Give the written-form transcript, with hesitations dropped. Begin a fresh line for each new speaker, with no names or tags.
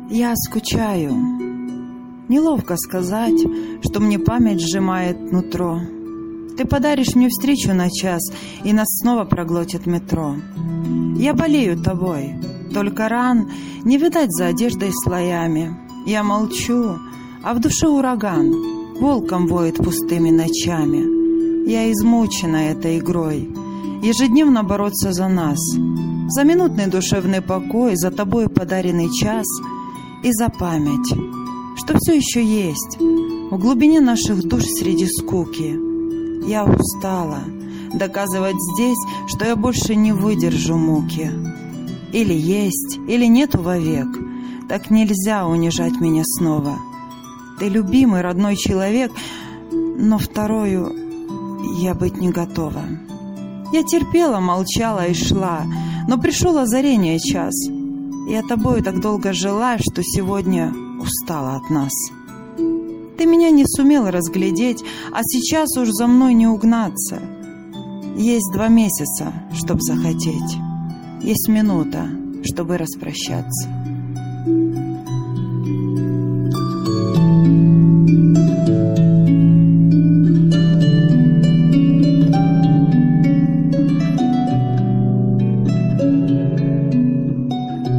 Я скучаю. Неловко сказать, что мне память сжимает нутро. Ты подаришь мне встречу на час, и нас снова проглотит метро. Я болею тобой, только ран не видать за одеждой слоями. Я молчу, а в душе ураган волком воет пустыми ночами. Я измучена этой игрой, ежедневно бороться за нас, за минутный душевный покой, за тобой подаренный час и за память, что все еще есть в глубине наших душ среди скуки. Я устала доказывать здесь, что я больше не выдержу муки. Или есть, или нету вовек, так нельзя унижать меня снова. Ты любимый, родной человек, но второю я быть не готова. Я терпела, молчала и шла, но пришел озарение час. Я тобою так долго жила, что сегодня устала от нас. Ты меня не сумел разглядеть, а сейчас уж за мной не угнаться. Есть 2 месяца, чтоб захотеть, есть минута, чтобы распрощаться.